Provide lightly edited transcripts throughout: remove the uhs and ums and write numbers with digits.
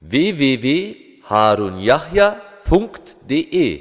www.harunyahya.de.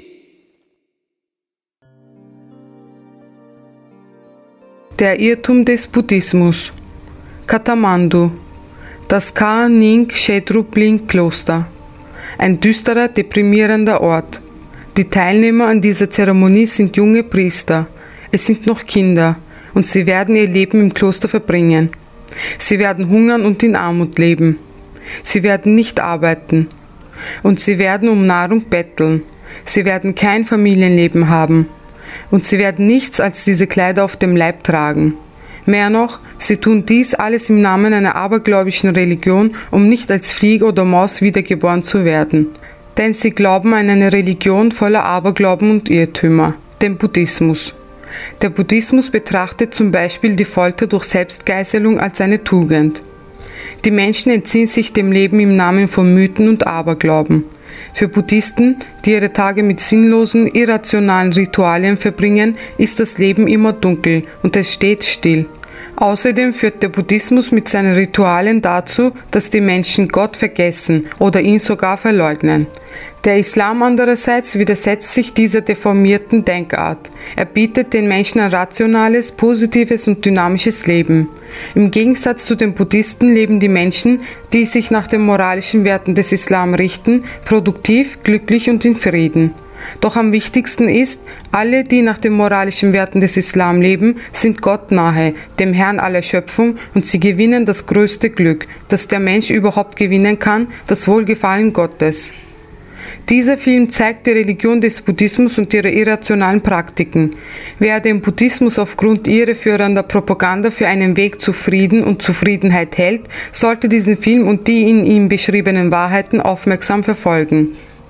Der Irrtum des Buddhismus. Kathmandu, das Ka Ning Shedrup Ling Kloster. Ein düsterer, deprimierender Ort. Die Teilnehmer an dieser Zeremonie sind junge Priester. Es sind noch Kinder und sie werden ihr Leben im Kloster verbringen. Sie werden hungern und in Armut leben. Sie werden nicht arbeiten. Und sie werden um Nahrung betteln. Sie werden kein Familienleben haben. Und sie werden nichts als diese Kleider auf dem Leib tragen. Mehr noch, sie tun dies alles im Namen einer abergläubischen Religion, um nicht als Fliege oder Maus wiedergeboren zu werden. Denn sie glauben an eine Religion voller Aberglauben und Irrtümer, den Buddhismus. Der Buddhismus betrachtet zum Beispiel die Folter durch Selbstgeißelung als eine Tugend. Die Menschen entziehen sich dem Leben im Namen von Mythen und Aberglauben. Für Buddhisten, die ihre Tage mit sinnlosen, irrationalen Ritualien verbringen, ist das Leben immer dunkel und es steht still. Außerdem führt der Buddhismus mit seinen Ritualen dazu, dass die Menschen Gott vergessen oder ihn sogar verleugnen. Der Islam andererseits widersetzt sich dieser deformierten Denkart. Er bietet den Menschen ein rationales, positives und dynamisches Leben. Im Gegensatz zu den Buddhisten leben die Menschen, die sich nach den moralischen Werten des Islam richten, produktiv, glücklich und in Frieden. Doch am wichtigsten ist, alle, die nach den moralischen Werten des Islam leben, sind Gott nahe, dem Herrn aller Schöpfung, und sie gewinnen das größte Glück, das der Mensch überhaupt gewinnen kann, das Wohlgefallen Gottes. Dieser Film zeigt die Religion des Buddhismus und ihre irrationalen Praktiken. Wer den Buddhismus aufgrund irreführender Propaganda für einen Weg zu Frieden und Zufriedenheit hält, sollte diesen Film und die in ihm beschriebenen Wahrheiten aufmerksam verfolgen.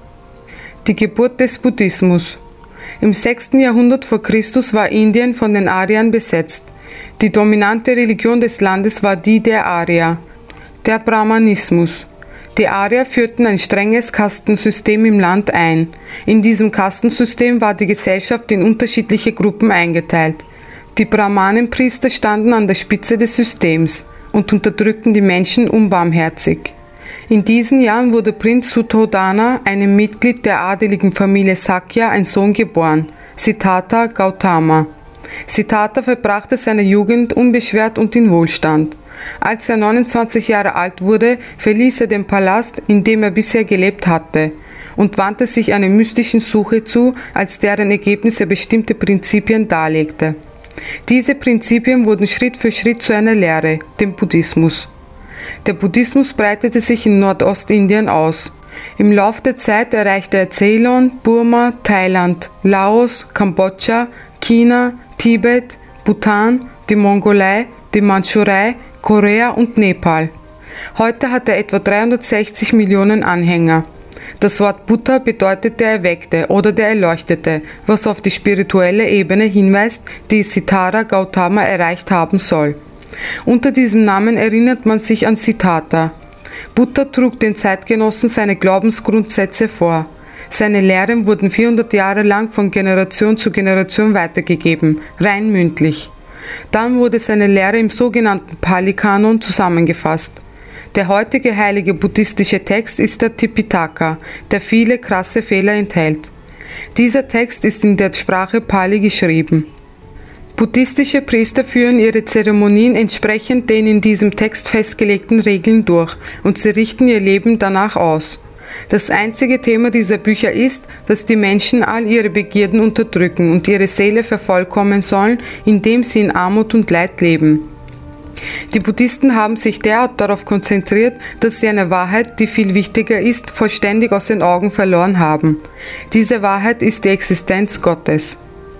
Die Geburt des Buddhismus. Im 6. Jahrhundert vor Christus war Indien von den Aryern besetzt. Die dominante Religion des Landes war die der Arya, der Brahmanismus. Die Aryer führten ein strenges Kastensystem im Land ein. In diesem Kastensystem war die Gesellschaft in unterschiedliche Gruppen eingeteilt. Die Brahmanenpriester standen an der Spitze des Systems und unterdrückten die Menschen unbarmherzig. In diesen Jahren wurde Prinz Suddhodana, einem Mitglied der adeligen Familie Sakya, ein Sohn geboren, Siddhartha Gautama. Siddhartha verbrachte seine Jugend unbeschwert und in Wohlstand. Als er 29 Jahre alt wurde, verließ er den Palast, in dem er bisher gelebt hatte, und wandte sich einer mystischen Suche zu, als deren Ergebnis er bestimmte Prinzipien darlegte. Diese Prinzipien wurden Schritt für Schritt zu einer Lehre, dem Buddhismus. Der Buddhismus breitete sich in Nordostindien aus. Im Lauf der Zeit erreichte er Ceylon, Burma, Thailand, Laos, Kambodscha, China, Tibet, Bhutan, die Mongolei, die Mandschurei, Korea und Nepal. Heute hat er etwa 360 Millionen Anhänger. Das Wort Buddha bedeutet der Erweckte oder der Erleuchtete, was auf die spirituelle Ebene hinweist, die Siddhartha Gautama erreicht haben soll. Unter diesem Namen erinnert man sich an Siddhartha. Buddha trug den Zeitgenossen seine Glaubensgrundsätze vor. Seine Lehren wurden 400 Jahre lang von Generation zu Generation weitergegeben, rein mündlich. Dann wurde seine Lehre im sogenannten Pali-Kanon zusammengefasst. Der heutige heilige buddhistische Text ist der Tipitaka, der viele krasse Fehler enthält. Dieser Text ist in der Sprache Pali geschrieben. Buddhistische Priester führen ihre Zeremonien entsprechend den in diesem Text festgelegten Regeln durch und sie richten ihr Leben danach aus. Das einzige Thema dieser Bücher ist, dass die Menschen all ihre Begierden unterdrücken und ihre Seele vervollkommen sollen, indem sie in Armut und Leid leben. Die Buddhisten haben sich derart darauf konzentriert, dass sie eine Wahrheit, die viel wichtiger ist, vollständig aus den Augen verloren haben. Diese Wahrheit ist die Existenz Gottes.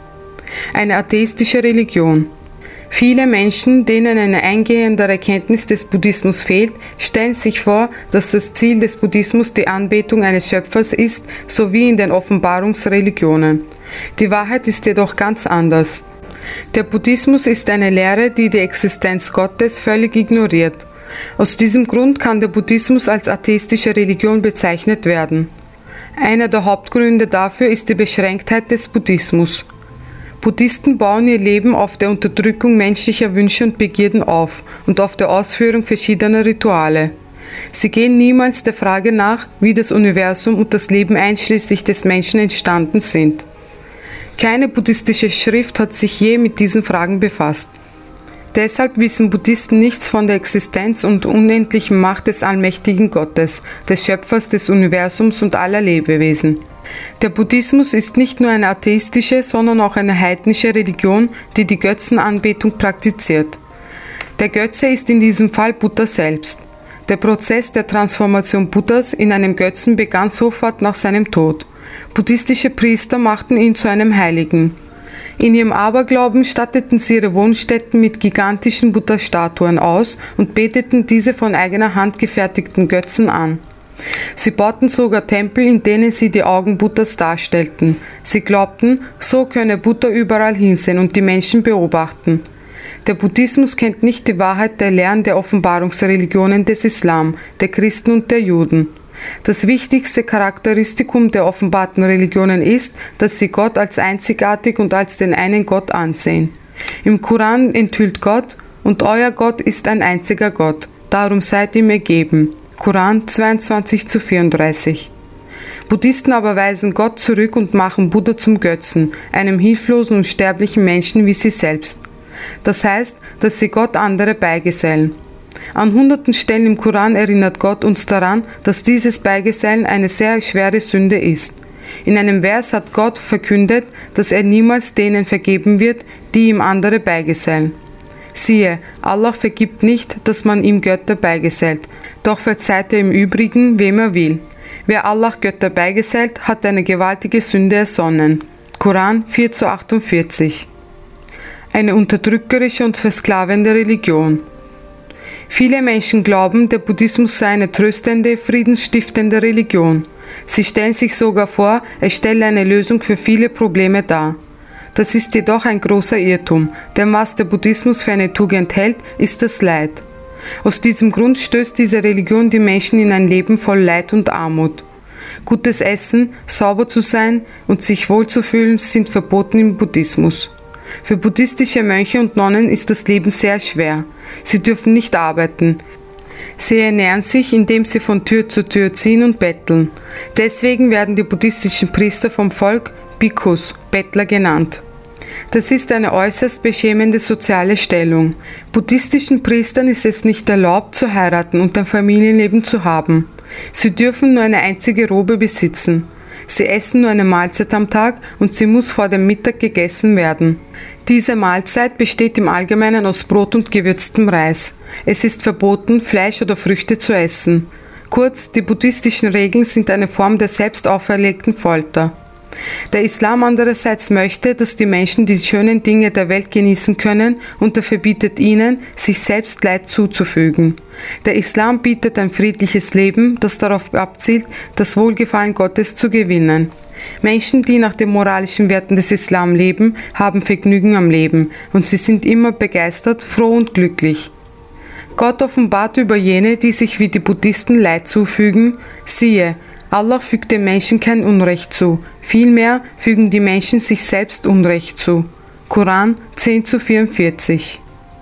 Eine atheistische Religion. Viele Menschen, denen eine eingehendere Erkenntnis des Buddhismus fehlt, stellen sich vor, dass das Ziel des Buddhismus die Anbetung eines Schöpfers ist, so wie in den Offenbarungsreligionen. Die Wahrheit ist jedoch ganz anders. Der Buddhismus ist eine Lehre, die die Existenz Gottes völlig ignoriert. Aus diesem Grund kann der Buddhismus als atheistische Religion bezeichnet werden. Einer der Hauptgründe dafür ist die Beschränktheit des Buddhismus. Buddhisten bauen ihr Leben auf der Unterdrückung menschlicher Wünsche und Begierden auf und auf der Ausführung verschiedener Rituale. Sie gehen niemals der Frage nach, wie das Universum und das Leben einschließlich des Menschen entstanden sind. Keine buddhistische Schrift hat sich je mit diesen Fragen befasst. Deshalb wissen Buddhisten nichts von der Existenz und unendlichen Macht des allmächtigen Gottes, des Schöpfers des Universums und aller Lebewesen. Der Buddhismus ist nicht nur eine atheistische, sondern auch eine heidnische Religion, die die Götzenanbetung praktiziert. Der Götze ist in diesem Fall Buddha selbst. Der Prozess der Transformation Buddhas in einem Götzen begann sofort nach seinem Tod. Buddhistische Priester machten ihn zu einem Heiligen. In ihrem Aberglauben statteten sie ihre Wohnstätten mit gigantischen Buddha-Statuen aus und beteten diese von eigener Hand gefertigten Götzen an. Sie bauten sogar Tempel, in denen sie die Augen Buddhas darstellten. Sie glaubten, so könne Buddha überall hinsehen und die Menschen beobachten. Der Buddhismus kennt nicht die Wahrheit der Lehren der Offenbarungsreligionen des Islam, der Christen und der Juden. Das wichtigste Charakteristikum der offenbarten Religionen ist, dass sie Gott als einzigartig und als den einen Gott ansehen. Im Koran enthüllt Gott: „Und euer Gott ist ein einziger Gott, darum seid ihm ergeben." Koran 22:34. Buddhisten aber weisen Gott zurück und machen Buddha zum Götzen, einem hilflosen und sterblichen Menschen wie sie selbst. Das heißt, dass sie Gott andere beigesellen. An hunderten Stellen im Koran erinnert Gott uns daran, dass dieses Beigesellen eine sehr schwere Sünde ist. In einem Vers hat Gott verkündet, dass er niemals denen vergeben wird, die ihm andere beigesellen. Siehe, Allah vergibt nicht, dass man ihm Götter beigesellt, doch verzeiht er im Übrigen, wem er will. Wer Allah Götter beigesellt, hat eine gewaltige Sünde ersonnen. Koran 4:48. Eine unterdrückerische und versklavende Religion. Viele Menschen glauben, der Buddhismus sei eine tröstende, friedensstiftende Religion. Sie stellen sich sogar vor, es stelle eine Lösung für viele Probleme dar. Das ist jedoch ein großer Irrtum, denn was der Buddhismus für eine Tugend hält, ist das Leid. Aus diesem Grund stößt diese Religion die Menschen in ein Leben voll Leid und Armut. Gutes Essen, sauber zu sein und sich wohlzufühlen sind verboten im Buddhismus. Für buddhistische Mönche und Nonnen ist das Leben sehr schwer. Sie dürfen nicht arbeiten. Sie ernähren sich, indem sie von Tür zu Tür ziehen und betteln. Deswegen werden die buddhistischen Priester vom Volk Bhikkhus, Bettler genannt. Das ist eine äußerst beschämende soziale Stellung. Buddhistischen Priestern ist es nicht erlaubt, zu heiraten und ein Familienleben zu haben. Sie dürfen nur eine einzige Robe besitzen. Sie essen nur eine Mahlzeit am Tag und sie muss vor dem Mittag gegessen werden. Diese Mahlzeit besteht im Allgemeinen aus Brot und gewürztem Reis. Es ist verboten, Fleisch oder Früchte zu essen. Kurz, die buddhistischen Regeln sind eine Form der selbst auferlegten Folter. Der Islam andererseits möchte, dass die Menschen die schönen Dinge der Welt genießen können und er verbietet ihnen, sich selbst Leid zuzufügen. Der Islam bietet ein friedliches Leben, das darauf abzielt, das Wohlgefallen Gottes zu gewinnen. Menschen, die nach den moralischen Werten des Islam leben, haben Vergnügen am Leben und sie sind immer begeistert, froh und glücklich. Gott offenbart über jene, die sich wie die Buddhisten Leid zufügen: Siehe, Allah fügt dem Menschen kein Unrecht zu, vielmehr fügen die Menschen sich selbst Unrecht zu. Koran 10:44.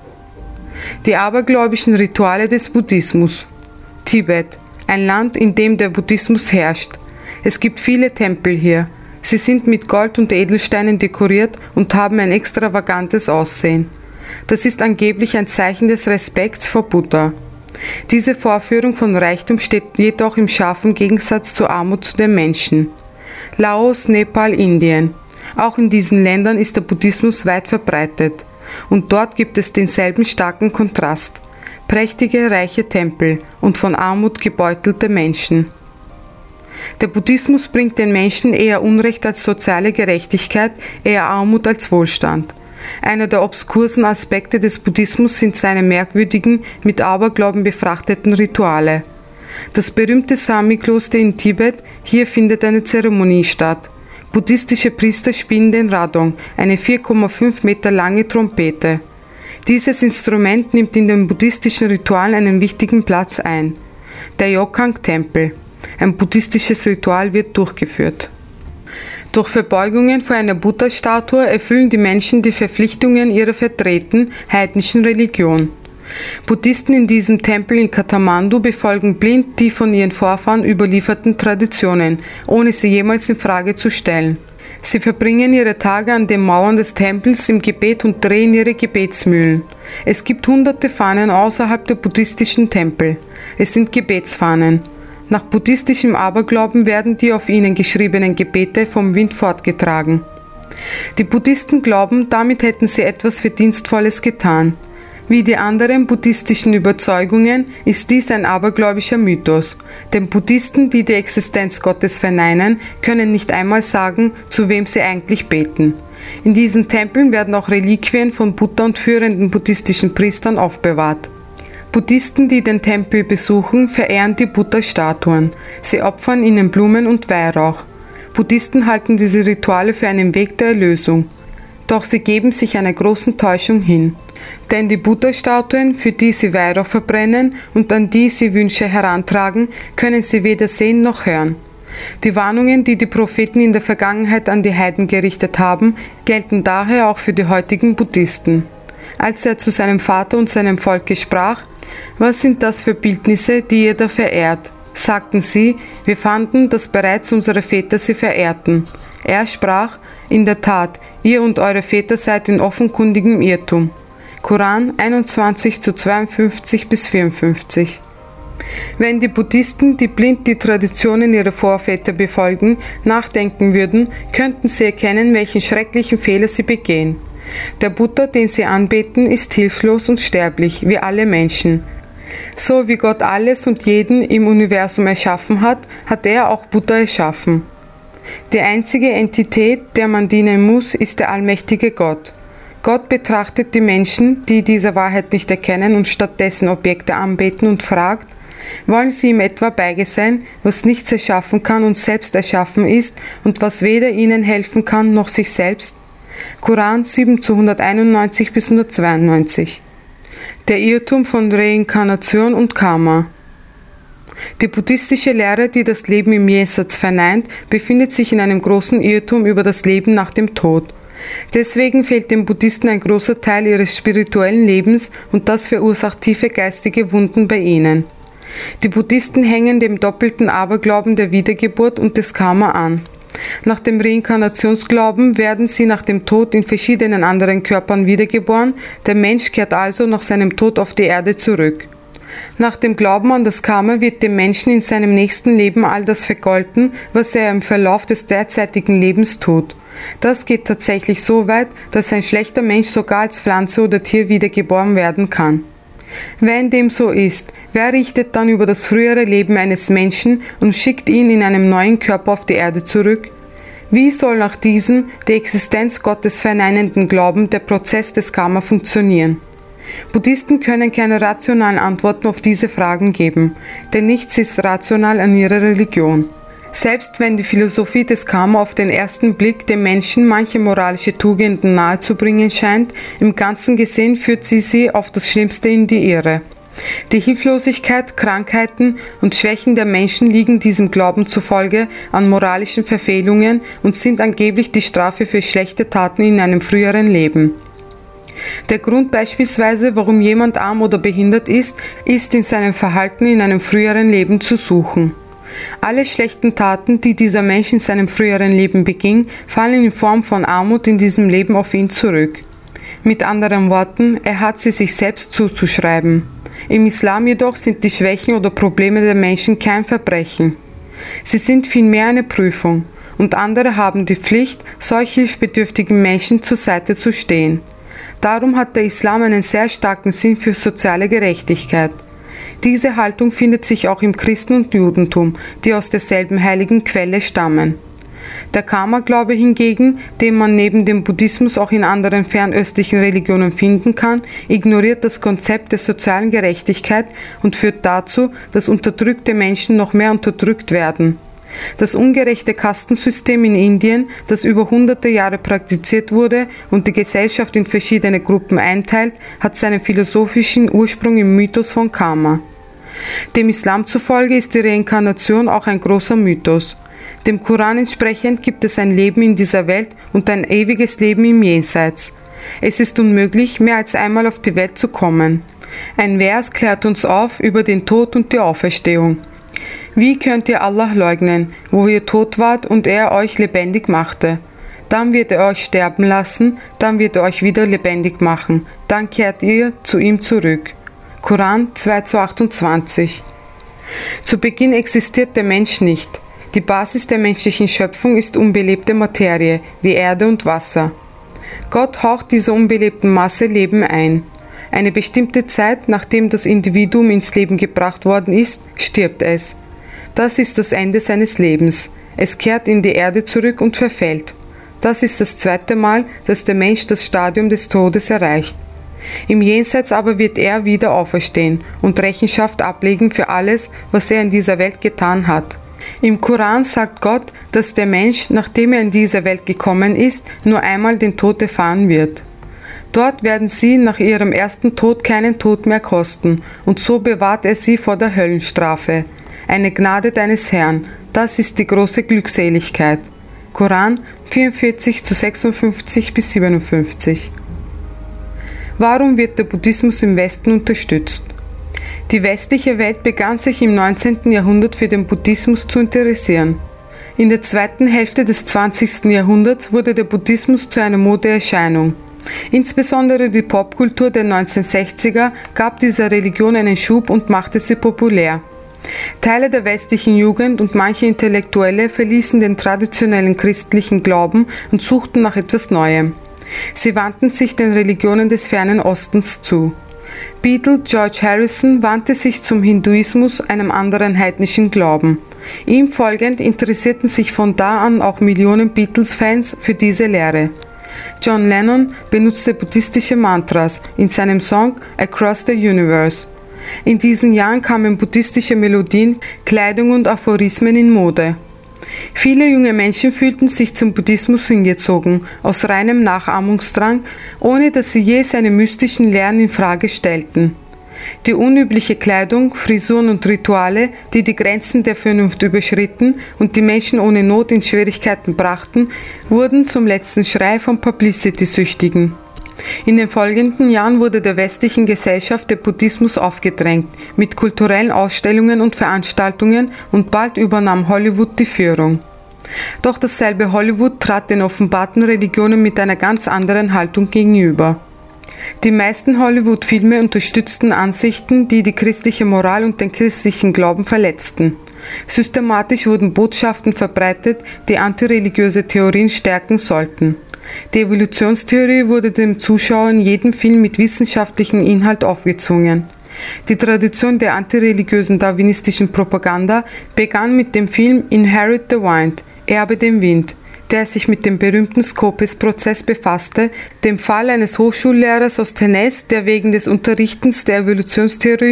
Die abergläubischen Rituale des Buddhismus. Tibet, ein Land, in dem der Buddhismus herrscht. Es gibt viele Tempel hier. Sie sind mit Gold und Edelsteinen dekoriert und haben ein extravagantes Aussehen. Das ist angeblich ein Zeichen des Respekts vor Buddha. Diese Vorführung von Reichtum steht jedoch im scharfen Gegensatz zur Armut zu den Menschen. Laos, Nepal, Indien. Auch in diesen Ländern ist der Buddhismus weit verbreitet. Und dort gibt es denselben starken Kontrast. Prächtige, reiche Tempel und von Armut gebeutelte Menschen. Der Buddhismus bringt den Menschen eher Unrecht als soziale Gerechtigkeit, eher Armut als Wohlstand. Einer der obskursen Aspekte des Buddhismus sind seine merkwürdigen, mit Aberglauben befrachteten Rituale. Das berühmte Sami-Kloster in Tibet, hier findet eine Zeremonie statt. Buddhistische Priester spielen den Radong, eine 4,5 Meter lange Trompete. Dieses Instrument nimmt in den buddhistischen Ritualen einen wichtigen Platz ein. Der Yokang-Tempel. Ein buddhistisches Ritual wird durchgeführt. Durch Verbeugungen vor einer Buddha-Statue erfüllen die Menschen die Verpflichtungen ihrer vertretenen heidnischen Religion. Buddhisten in diesem Tempel in Kathmandu befolgen blind die von ihren Vorfahren überlieferten Traditionen, ohne sie jemals in Frage zu stellen. Sie verbringen ihre Tage an den Mauern des Tempels im Gebet und drehen ihre Gebetsmühlen. Es gibt hunderte Fahnen außerhalb der buddhistischen Tempel. Es sind Gebetsfahnen. Nach buddhistischem Aberglauben werden die auf ihnen geschriebenen Gebete vom Wind fortgetragen. Die Buddhisten glauben, damit hätten sie etwas Verdienstvolles getan. Wie die anderen buddhistischen Überzeugungen ist dies ein abergläubischer Mythos. Denn Buddhisten, die die Existenz Gottes verneinen, können nicht einmal sagen, zu wem sie eigentlich beten. In diesen Tempeln werden auch Reliquien von Buddha und führenden buddhistischen Priestern aufbewahrt. Buddhisten, die den Tempel besuchen, verehren die Buddha-Statuen. Sie opfern ihnen Blumen und Weihrauch. Buddhisten halten diese Rituale für einen Weg der Erlösung. Doch sie geben sich einer großen Täuschung hin. Denn die Buddha-Statuen, für die sie Weihrauch verbrennen und an die sie Wünsche herantragen, können sie weder sehen noch hören. Die Warnungen, die die Propheten in der Vergangenheit an die Heiden gerichtet haben, gelten daher auch für die heutigen Buddhisten. Als er zu seinem Vater und seinem Volke sprach: „Was sind das für Bildnisse, die ihr da verehrt?", sagten sie: „Wir fanden, dass bereits unsere Väter sie verehrten." Er sprach: „In der Tat, ihr und eure Väter seid in offenkundigem Irrtum." Koran 21:52-54. Wenn die Buddhisten, die blind die Traditionen ihrer Vorväter befolgen, nachdenken würden, könnten sie erkennen, welchen schrecklichen Fehler sie begehen. Der Buddha, den sie anbeten, ist hilflos und sterblich, wie alle Menschen. So wie Gott alles und jeden im Universum erschaffen hat, hat er auch Buddha erschaffen. Die einzige Entität, der man dienen muss, ist der allmächtige Gott. Gott betrachtet die Menschen, die diese Wahrheit nicht erkennen und stattdessen Objekte anbeten und fragt: Wollen sie ihm etwa beigesellen, was nichts erschaffen kann und selbst erschaffen ist und was weder ihnen helfen kann noch sich selbst? Koran 7:191-192. Der Irrtum von Reinkarnation und Karma. Die buddhistische Lehre, die das Leben im Jenseits verneint, befindet sich in einem großen Irrtum über das Leben nach dem Tod. Deswegen fehlt den Buddhisten ein großer Teil ihres spirituellen Lebens und das verursacht tiefe geistige Wunden bei ihnen. Die Buddhisten hängen dem doppelten Aberglauben der Wiedergeburt und des Karma an. Nach dem Reinkarnationsglauben werden sie nach dem Tod in verschiedenen anderen Körpern wiedergeboren, der Mensch kehrt also nach seinem Tod auf die Erde zurück. Nach dem Glauben an das Karma wird dem Menschen in seinem nächsten Leben all das vergolten, was er im Verlauf des derzeitigen Lebens tut. Das geht tatsächlich so weit, dass ein schlechter Mensch sogar als Pflanze oder Tier wiedergeboren werden kann. Wenn dem so ist, wer richtet dann über das frühere Leben eines Menschen und schickt ihn in einem neuen Körper auf die Erde zurück? Wie soll nach diesem die Existenz Gottes verneinenden Glauben der Prozess des Karma funktionieren? Buddhisten können keine rationalen Antworten auf diese Fragen geben, denn nichts ist rational an ihrer Religion. Selbst wenn die Philosophie des Karma auf den ersten Blick dem Menschen manche moralische Tugenden nahezubringen scheint, im Ganzen gesehen führt sie auf das Schlimmste in die Irre. Die Hilflosigkeit, Krankheiten und Schwächen der Menschen liegen diesem Glauben zufolge an moralischen Verfehlungen und sind angeblich die Strafe für schlechte Taten in einem früheren Leben. Der Grund beispielsweise, warum jemand arm oder behindert ist in seinem Verhalten in einem früheren Leben zu suchen. Alle schlechten Taten, die dieser Mensch in seinem früheren Leben beging, fallen in Form von Armut in diesem Leben auf ihn zurück. Mit anderen Worten, er hat sie sich selbst zuzuschreiben. Im Islam jedoch sind die Schwächen oder Probleme der Menschen kein Verbrechen. Sie sind vielmehr eine Prüfung, und andere haben die Pflicht, solch hilfsbedürftigen Menschen zur Seite zu stehen. Darum hat der Islam einen sehr starken Sinn für soziale Gerechtigkeit. Diese Haltung findet sich auch im Christen- und Judentum, die aus derselben heiligen Quelle stammen. Der Karma-Glaube hingegen, den man neben dem Buddhismus auch in anderen fernöstlichen Religionen finden kann, ignoriert das Konzept der sozialen Gerechtigkeit und führt dazu, dass unterdrückte Menschen noch mehr unterdrückt werden. Das ungerechte Kastensystem in Indien, das über hunderte Jahre praktiziert wurde und die Gesellschaft in verschiedene Gruppen einteilt, hat seinen philosophischen Ursprung im Mythos von Karma. Dem Islam zufolge ist die Reinkarnation auch ein großer Mythos. Dem Koran entsprechend gibt es ein Leben in dieser Welt und ein ewiges Leben im Jenseits. Es ist unmöglich, mehr als einmal auf die Welt zu kommen. Ein Vers klärt uns auf über den Tod und die Auferstehung. Wie könnt ihr Allah leugnen, wo ihr tot wart und er euch lebendig machte? Dann wird er euch sterben lassen, dann wird er euch wieder lebendig machen, dann kehrt ihr zu ihm zurück. Koran 2:28. Zu Beginn existiert der Mensch nicht. Die Basis der menschlichen Schöpfung ist unbelebte Materie, wie Erde und Wasser. Gott haucht dieser unbelebten Masse Leben ein. Eine bestimmte Zeit, nachdem das Individuum ins Leben gebracht worden ist, stirbt es. Das ist das Ende seines Lebens. Es kehrt in die Erde zurück und verfällt. Das ist das zweite Mal, dass der Mensch das Stadium des Todes erreicht. Im Jenseits aber wird er wieder auferstehen und Rechenschaft ablegen für alles, was er in dieser Welt getan hat. Im Koran sagt Gott, dass der Mensch, nachdem er in diese Welt gekommen ist, nur einmal den Tod erfahren wird. Dort werden sie nach ihrem ersten Tod keinen Tod mehr kosten, und so bewahrt er sie vor der Höllenstrafe. Eine Gnade deines Herrn, das ist die große Glückseligkeit. Koran 44:56-57. Warum wird der Buddhismus im Westen unterstützt? Die westliche Welt begann sich im 19. Jahrhundert für den Buddhismus zu interessieren. In der zweiten Hälfte des 20. Jahrhunderts wurde der Buddhismus zu einer Modeerscheinung. Insbesondere die Popkultur der 1960er gab dieser Religion einen Schub und machte sie populär. Teile der westlichen Jugend und manche Intellektuelle verließen den traditionellen christlichen Glauben und suchten nach etwas Neuem. Sie wandten sich den Religionen des fernen Ostens zu. Beatle George Harrison wandte sich zum Hinduismus, einem anderen heidnischen Glauben. Ihm folgend interessierten sich von da an auch Millionen Beatles-Fans für diese Lehre. John Lennon benutzte buddhistische Mantras in seinem Song Across the Universe. In diesen Jahren kamen buddhistische Melodien, Kleidung und Aphorismen in Mode. Viele junge Menschen fühlten sich zum Buddhismus hingezogen, aus reinem Nachahmungsdrang, ohne dass sie je seine mystischen Lehren in Frage stellten. Die unübliche Kleidung, Frisuren und Rituale, die die Grenzen der Vernunft überschritten und die Menschen ohne Not in Schwierigkeiten brachten, wurden zum letzten Schrei von Publicity-Süchtigen. In den folgenden Jahren wurde der westlichen Gesellschaft der Buddhismus aufgedrängt, mit kulturellen Ausstellungen und Veranstaltungen, und bald übernahm Hollywood die Führung. Doch dasselbe Hollywood trat den offenbarten Religionen mit einer ganz anderen Haltung gegenüber. Die meisten Hollywood-Filme unterstützten Ansichten, die die christliche Moral und den christlichen Glauben verletzten. Systematisch wurden Botschaften verbreitet, die antireligiöse Theorien stärken sollten. Die Evolutionstheorie wurde dem Zuschauer in jedem Film mit wissenschaftlichem Inhalt aufgezwungen. Die Tradition der antireligiösen darwinistischen Propaganda begann mit dem Film Inherit the Wind, Erbe den Wind, der sich mit dem berühmten Scopus-Prozess befasste, dem Fall eines Hochschullehrers aus Tennessee, der wegen des Unterrichtens der Evolutionstheorie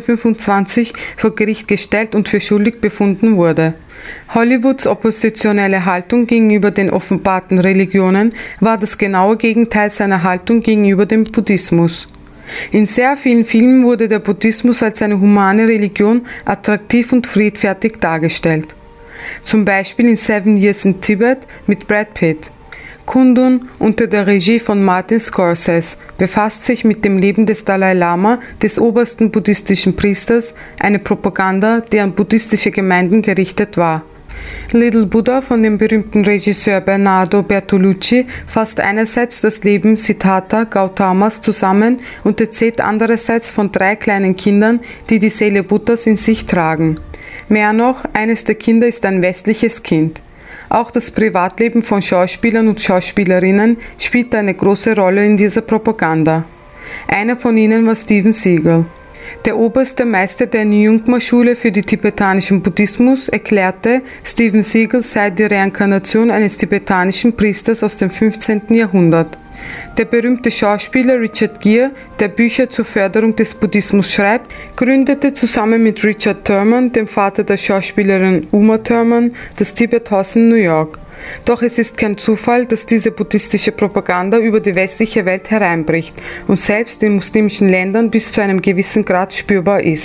1925 vor Gericht gestellt und für schuldig befunden wurde. Hollywoods oppositionelle Haltung gegenüber den offenbarten Religionen war das genaue Gegenteil seiner Haltung gegenüber dem Buddhismus. In sehr vielen Filmen wurde der Buddhismus als eine humane Religion attraktiv und friedfertig dargestellt. Zum Beispiel in 7 Years in Tibet mit Brad Pitt. Kundun unter der Regie von Martin Scorsese befasst sich mit dem Leben des Dalai Lama, des obersten buddhistischen Priesters, eine Propaganda, die an buddhistische Gemeinden gerichtet war. Little Buddha von dem berühmten Regisseur Bernardo Bertolucci fasst einerseits das Leben Siddhartha Gautamas zusammen und erzählt andererseits von 3 kleinen Kindern, die die Seele Buddhas in sich tragen. Mehr noch, eines der Kinder ist ein westliches Kind. Auch das Privatleben von Schauspielern und Schauspielerinnen spielt eine große Rolle in dieser Propaganda. Einer von ihnen war Steven Seagal. Der oberste Meister der Nyingma-Schule für den tibetanischen Buddhismus erklärte, Steven Seagal sei die Reinkarnation eines tibetanischen Priesters aus dem 15. Jahrhundert. Der berühmte Schauspieler Richard Gere, der Bücher zur Förderung des Buddhismus schreibt, gründete zusammen mit Richard Thurman, dem Vater der Schauspielerin Uma Thurman, das Tibet House in New York. Doch es ist kein Zufall, dass diese buddhistische Propaganda über die westliche Welt hereinbricht und selbst in muslimischen Ländern bis zu einem gewissen Grad spürbar ist.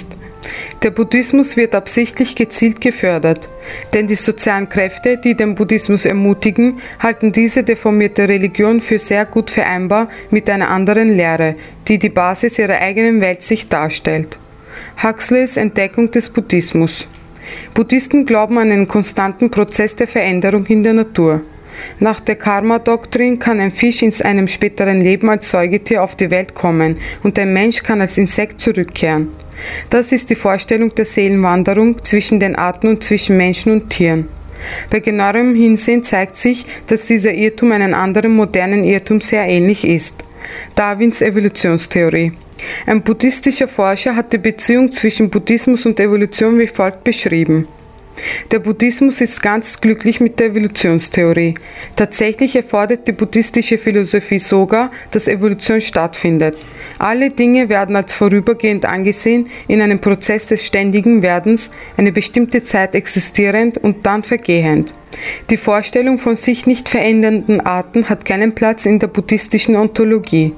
Der Buddhismus wird absichtlich gezielt gefördert, denn die sozialen Kräfte, die den Buddhismus ermutigen, halten diese deformierte Religion für sehr gut vereinbar mit einer anderen Lehre, die die Basis ihrer eigenen Weltsicht darstellt. Huxleys Entdeckung des Buddhismus. Buddhisten glauben an einen konstanten Prozess der Veränderung in der Natur. Nach der Karma-Doktrin kann ein Fisch in einem späteren Leben als Säugetier auf die Welt kommen und ein Mensch kann als Insekt zurückkehren. Das ist die Vorstellung der Seelenwanderung zwischen den Arten und zwischen Menschen und Tieren. Bei genauerem Hinsehen zeigt sich, dass dieser Irrtum einem anderen modernen Irrtum sehr ähnlich ist: Darwins Evolutionstheorie. Ein buddhistischer Forscher hat die Beziehung zwischen Buddhismus und Evolution wie folgt beschrieben: Der Buddhismus ist ganz glücklich mit der Evolutionstheorie. Tatsächlich erfordert die buddhistische Philosophie sogar, dass Evolution stattfindet. Alle Dinge werden als vorübergehend angesehen, in einem Prozess des ständigen Werdens, eine bestimmte Zeit existierend und dann vergehend. Die Vorstellung von sich nicht verändernden Arten hat keinen Platz in der buddhistischen Ontologie.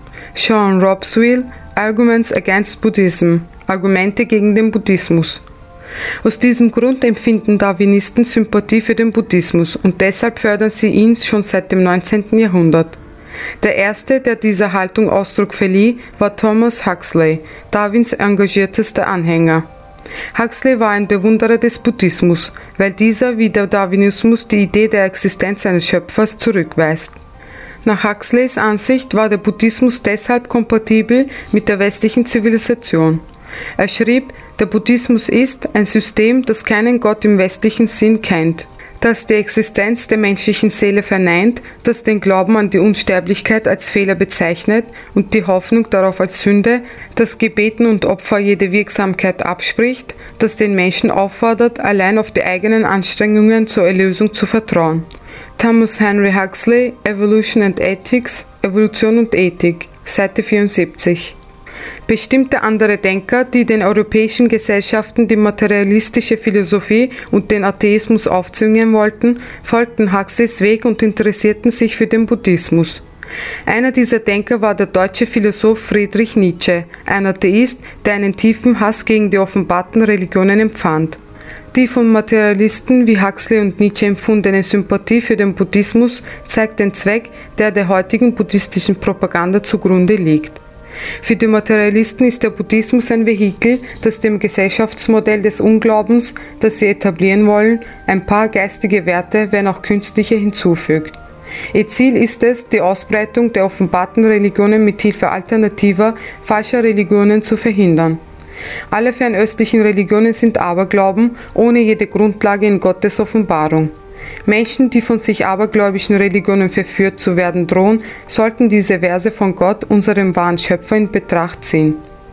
Sean Robswell, Arguments Against Buddhism, Argumente gegen den Buddhismus. Aus diesem Grund empfinden Darwinisten Sympathie für den Buddhismus und deshalb fördern sie ihn schon seit dem 19. Jahrhundert. Der erste, der dieser Haltung Ausdruck verlieh, war Thomas Huxley, Darwins engagiertester Anhänger. Huxley war ein Bewunderer des Buddhismus, weil dieser wie der Darwinismus die Idee der Existenz eines Schöpfers zurückweist. Nach Huxleys Ansicht war der Buddhismus deshalb kompatibel mit der westlichen Zivilisation. Er schrieb, der Buddhismus ist ein System, das keinen Gott im westlichen Sinn kennt, das die Existenz der menschlichen Seele verneint, das den Glauben an die Unsterblichkeit als Fehler bezeichnet und die Hoffnung darauf als Sünde, das Gebeten und Opfer jede Wirksamkeit abspricht, das den Menschen auffordert, allein auf die eigenen Anstrengungen zur Erlösung zu vertrauen. Thomas Henry Huxley, Evolution and Ethics, Evolution und Ethik, Seite 74. Bestimmte andere Denker, die den europäischen Gesellschaften die materialistische Philosophie und den Atheismus aufzwingen wollten, folgten Huxleys Weg und interessierten sich für den Buddhismus. Einer dieser Denker war der deutsche Philosoph Friedrich Nietzsche, ein Atheist, der einen tiefen Hass gegen die offenbarten Religionen empfand. Die von Materialisten wie Huxley und Nietzsche empfundene Sympathie für den Buddhismus zeigt den Zweck, der der heutigen buddhistischen Propaganda zugrunde liegt. Für die Materialisten ist der Buddhismus ein Vehikel, das dem Gesellschaftsmodell des Unglaubens, das sie etablieren wollen, ein paar geistige Werte, wenn auch künstliche, hinzufügt. Ihr Ziel ist es, die Ausbreitung der offenbarten Religionen mit Hilfe alternativer, falscher Religionen zu verhindern. Alle fernöstlichen Religionen sind Aberglauben, ohne jede Grundlage in Gottes Offenbarung. Menschen, die von sich abergläubischen Religionen verführt zu werden drohen, sollten diese Verse von Gott, unserem wahren Schöpfer, in Betracht ziehen.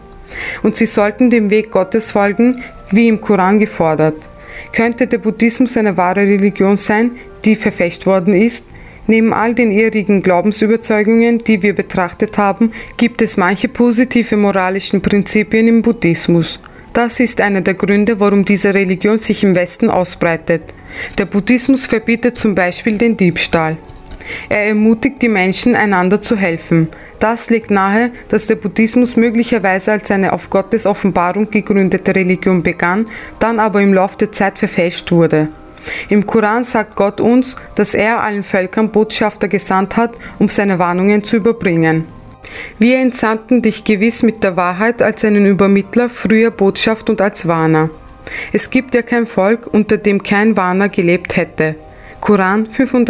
Und sie sollten dem Weg Gottes folgen, wie im Koran gefordert. Könnte der Buddhismus eine wahre Religion sein, die verfälscht worden ist? Neben all den irrigen Glaubensüberzeugungen, die wir betrachtet haben, gibt es manche positive moralischen Prinzipien im Buddhismus. Das ist einer der Gründe, warum diese Religion sich im Westen ausbreitet. Der Buddhismus verbietet zum Beispiel den Diebstahl. Er ermutigt die Menschen, einander zu helfen. Das legt nahe, dass der Buddhismus möglicherweise als eine auf Gottes Offenbarung gegründete Religion begann, dann aber im Laufe der Zeit verfälscht wurde. Im Koran sagt Gott uns, dass er allen Völkern Botschafter gesandt hat, um seine Warnungen zu überbringen. Wir entsandten dich gewiss mit der Wahrheit als einen Übermittler früher Botschaft und als Warner. Es gibt ja kein Volk, unter dem kein Warner gelebt hätte. Koran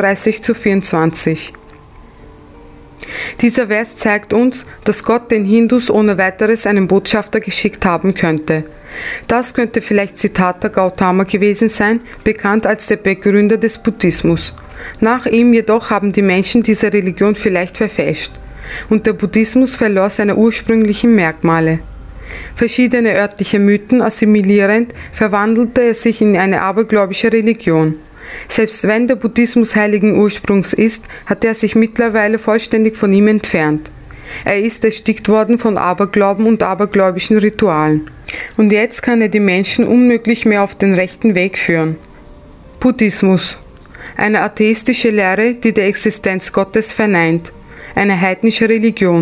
35:24. Dieser Vers zeigt uns, dass Gott den Hindus ohne weiteres einen Botschafter geschickt haben könnte. Das könnte vielleicht Siddhartha Gautama gewesen sein, bekannt als der Begründer des Buddhismus. Nach ihm jedoch haben die Menschen diese Religion vielleicht verfälscht. Und der Buddhismus verlor seine ursprünglichen Merkmale. Verschiedene örtliche Mythen assimilierend, verwandelte er sich in eine abergläubische Religion. Selbst wenn der Buddhismus heiligen Ursprungs ist, hat er sich mittlerweile vollständig von ihm entfernt. Er ist erstickt worden von Aberglauben und abergläubischen Ritualen. Und jetzt kann er die Menschen unmöglich mehr auf den rechten Weg führen. Buddhismus. Eine atheistische Lehre, die der Existenz Gottes verneint. Eine heidnische Religion.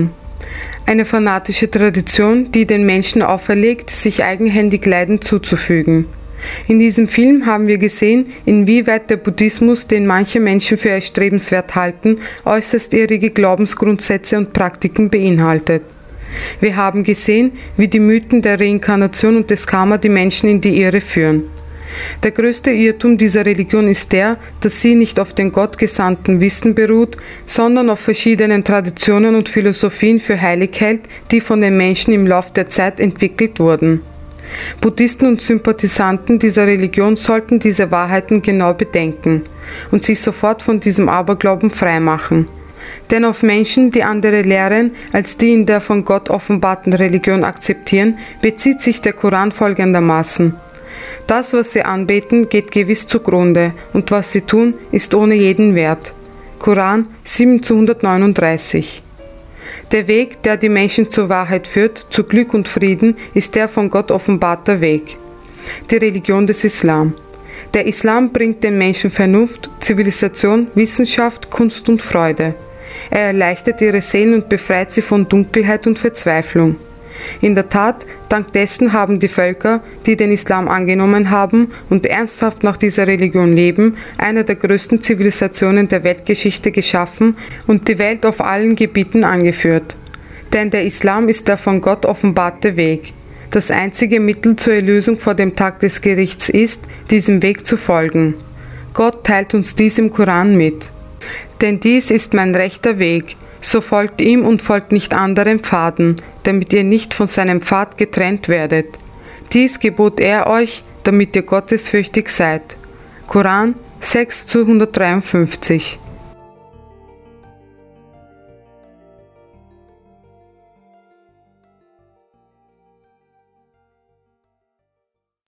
Eine fanatische Tradition, die den Menschen auferlegt, sich eigenhändig Leiden zuzufügen. In diesem Film haben wir gesehen, inwieweit der Buddhismus, den manche Menschen für erstrebenswert halten, äußerst irrige Glaubensgrundsätze und Praktiken beinhaltet. Wir haben gesehen, wie die Mythen der Reinkarnation und des Karma die Menschen in die Irre führen. Der größte Irrtum dieser Religion ist der, dass sie nicht auf den gottgesandten Wissen beruht, sondern auf verschiedenen Traditionen und Philosophien für heilig hält, die von den Menschen im Lauf der Zeit entwickelt wurden. Buddhisten und Sympathisanten dieser Religion sollten diese Wahrheiten genau bedenken und sich sofort von diesem Aberglauben freimachen. Denn auf Menschen, die andere Lehren als die in der von Gott offenbarten Religion akzeptieren, bezieht sich der Koran folgendermaßen: Das, was sie anbeten, geht gewiss zugrunde, und was sie tun, ist ohne jeden Wert. Koran 7:139. Der Weg, der die Menschen zur Wahrheit führt, zu Glück und Frieden, ist der von Gott offenbarte Weg. Die Religion des Islam. Der Islam bringt den Menschen Vernunft, Zivilisation, Wissenschaft, Kunst und Freude. Er erleichtert ihre Seelen und befreit sie von Dunkelheit und Verzweiflung. In der Tat, dank dessen haben die Völker, die den Islam angenommen haben und ernsthaft nach dieser Religion leben, eine der größten Zivilisationen der Weltgeschichte geschaffen und die Welt auf allen Gebieten angeführt. Denn der Islam ist der von Gott offenbarte Weg. Das einzige Mittel zur Erlösung vor dem Tag des Gerichts ist, diesem Weg zu folgen. Gott teilt uns dies im Koran mit. Denn dies ist mein rechter Weg. So folgt ihm und folgt nicht anderen Pfaden, damit ihr nicht von seinem Pfad getrennt werdet. Dies gebot er euch, damit ihr gottesfürchtig seid. Koran 6:153.